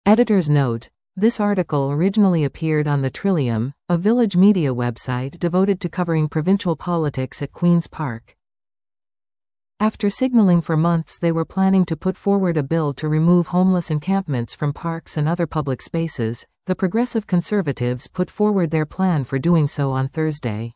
Editor's note: this article originally appeared on the Trillium, a village media website devoted to covering provincial politics at Queen's Park. After signaling for months they were planning to put forward a bill to remove homeless encampments from parks and other public spaces, the Progressive Conservatives put forward their plan for doing so on Thursday.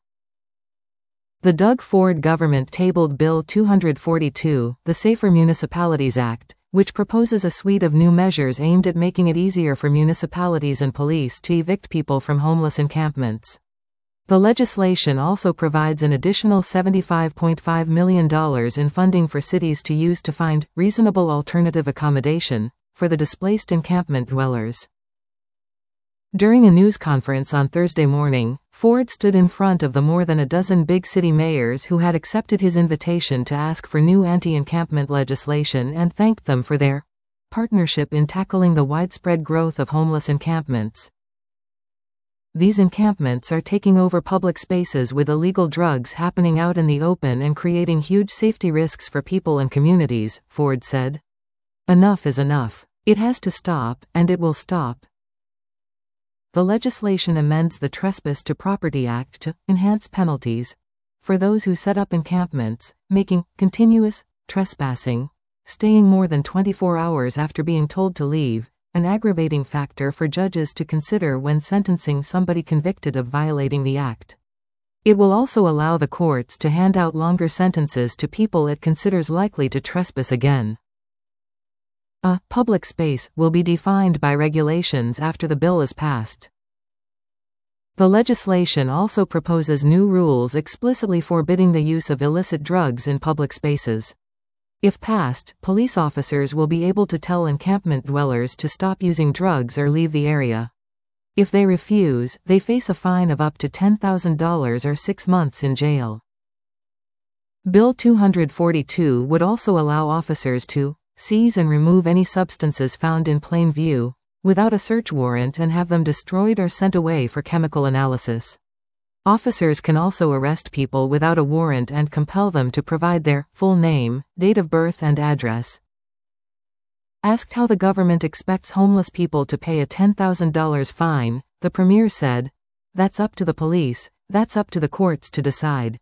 The Doug Ford government tabled Bill 242, the Safer Municipalities Act, which proposes a suite of new measures aimed at making it easier for municipalities and police to evict people from homeless encampments. The legislation also provides an additional $75.5 million in funding for cities to use to find reasonable alternative accommodation for the displaced encampment dwellers. During a news conference on Thursday morning, Ford stood in front of the more than a dozen big city mayors who had accepted his invitation to ask for new anti-encampment legislation and thanked them for their partnership in tackling the widespread growth of homeless encampments. These encampments are taking over public spaces with illegal drugs happening out in the open and creating huge safety risks for people and communities, Ford said. Enough is enough. It has to stop, and it will stop. The legislation amends the Trespass to Property Act to enhance penalties for those who set up encampments, making continuous trespassing, staying more than 24 hours after being told to leave, an aggravating factor for judges to consider when sentencing somebody convicted of violating the act. It will also allow the courts to hand out longer sentences to people it considers likely to trespass again. A public space will be defined by regulations after the bill is passed. The legislation also proposes new rules explicitly forbidding the use of illicit drugs in public spaces. If passed, police officers will be able to tell encampment dwellers to stop using drugs or leave the area. If they refuse, they face a fine of up to $10,000 or 6 months in jail. Bill 242 would also allow officers to seize and remove any substances found in plain view, without a search warrant, and have them destroyed or sent away for chemical analysis. Officers can also arrest people without a warrant and compel them to provide their full name, date of birth and address. Asked how the government expects homeless people to pay a $10,000 fine, the Premier said, "That's up to the police, that's up to the courts to decide.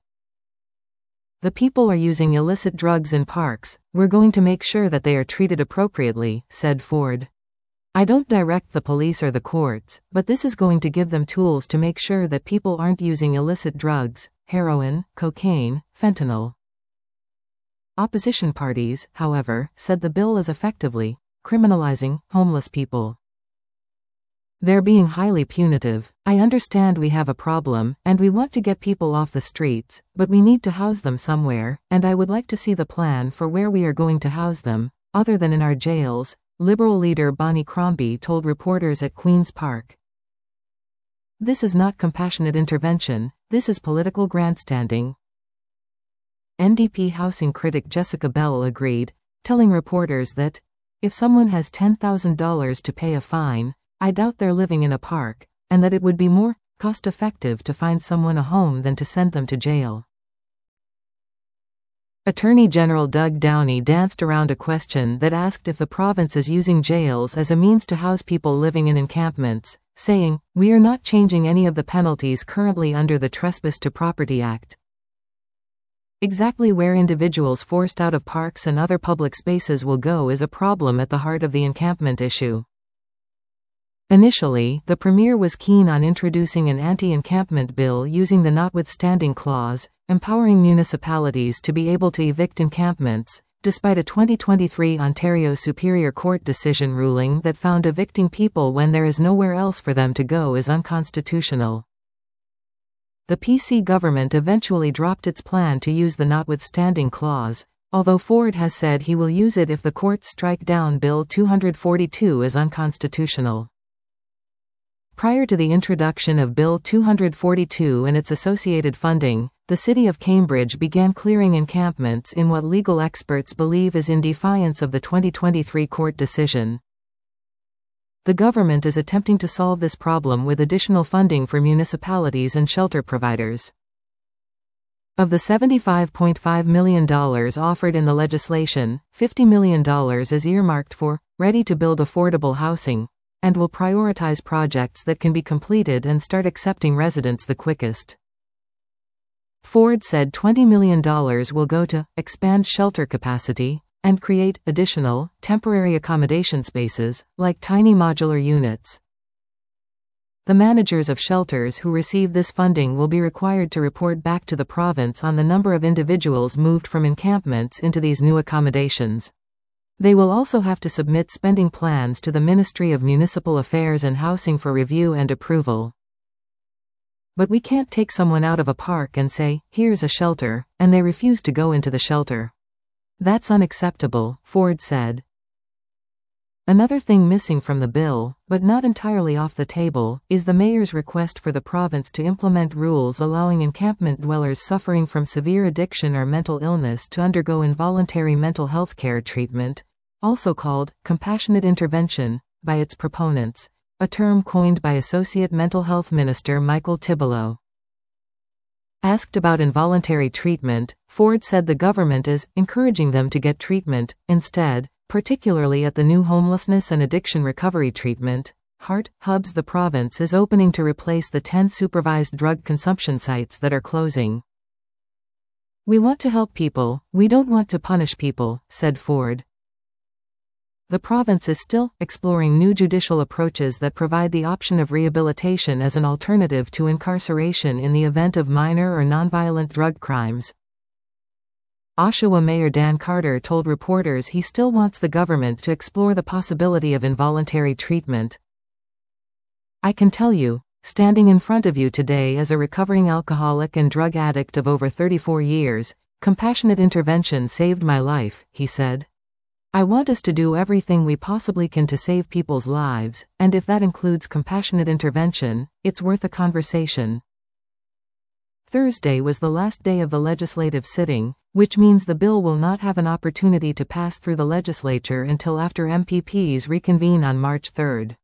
The people are using illicit drugs in parks, we're going to make sure that they are treated appropriately," said Ford. "I don't direct the police or the courts, but this is going to give them tools to make sure that people aren't using illicit drugs, heroin, cocaine, fentanyl." Opposition parties, however, said the bill is effectively criminalizing homeless people. "They're being highly punitive. I understand we have a problem, and we want to get people off the streets, but we need to house them somewhere, and I would like to see the plan for where we are going to house them, other than in our jails," Liberal leader Bonnie Crombie told reporters at Queen's Park. "This is not compassionate intervention, this is political grandstanding." NDP housing critic Jessica Bell agreed, telling reporters that, "If someone has $10,000 to pay a fine, I doubt they're living in a park, and that it would be more cost-effective to find someone a home than to send them to jail." Attorney General Doug Downey danced around a question that asked if the province is using jails as a means to house people living in encampments, saying, "We are not changing any of the penalties currently under the Trespass to Property Act." Exactly where individuals forced out of parks and other public spaces will go is a problem at the heart of the encampment issue. Initially, the Premier was keen on introducing an anti-encampment bill using the notwithstanding clause, empowering municipalities to be able to evict encampments, despite a 2023 Ontario Superior Court decision ruling that found evicting people when there is nowhere else for them to go is unconstitutional. The PC government eventually dropped its plan to use the notwithstanding clause, although Ford has said he will use it if the courts strike down Bill 242 as unconstitutional. Prior to the introduction of Bill 242 and its associated funding, the city of Cambridge began clearing encampments in what legal experts believe is in defiance of the 2023 court decision. The government is attempting to solve this problem with additional funding for municipalities and shelter providers. Of the $75.5 million offered in the legislation, $50 million is earmarked for ready-to-build affordable housing, and will prioritize projects that can be completed and start accepting residents the quickest. Ford said $20 million will go to expand shelter capacity and create additional, temporary accommodation spaces, like tiny modular units. The managers of shelters who receive this funding will be required to report back to the province on the number of individuals moved from encampments into these new accommodations. They will also have to submit spending plans to the Ministry of Municipal Affairs and Housing for review and approval. But we can't take someone out of a park and say, "Here's a shelter," and they refuse to go into the shelter. That's unacceptable, Ford said. Another thing missing from the bill, but not entirely off the table, is the mayor's request for the province to implement rules allowing encampment dwellers suffering from severe addiction or mental illness to undergo involuntary mental health care treatment, also called compassionate intervention by its proponents, a term coined by Associate Mental Health Minister Michael Tibollo. Asked about involuntary treatment, Ford said the government is encouraging them to get treatment instead, particularly at the new homelessness and addiction recovery treatment hubs the province is opening to replace the 10 supervised drug consumption sites that are closing. "We want to help people, we don't want to punish people," said Ford. The province is still exploring new judicial approaches that provide the option of rehabilitation as an alternative to incarceration in the event of minor or nonviolent drug crimes. Oshawa Mayor Dan Carter told reporters he still wants the government to explore the possibility of involuntary treatment. "I can tell you, standing in front of you today as a recovering alcoholic and drug addict of over 34 years, compassionate intervention saved my life," he said. "I want us to do everything we possibly can to save people's lives, and if that includes compassionate intervention, it's worth a conversation." Thursday was the last day of the legislative sitting, which means the bill will not have an opportunity to pass through the legislature until after MPPs reconvene on March 3.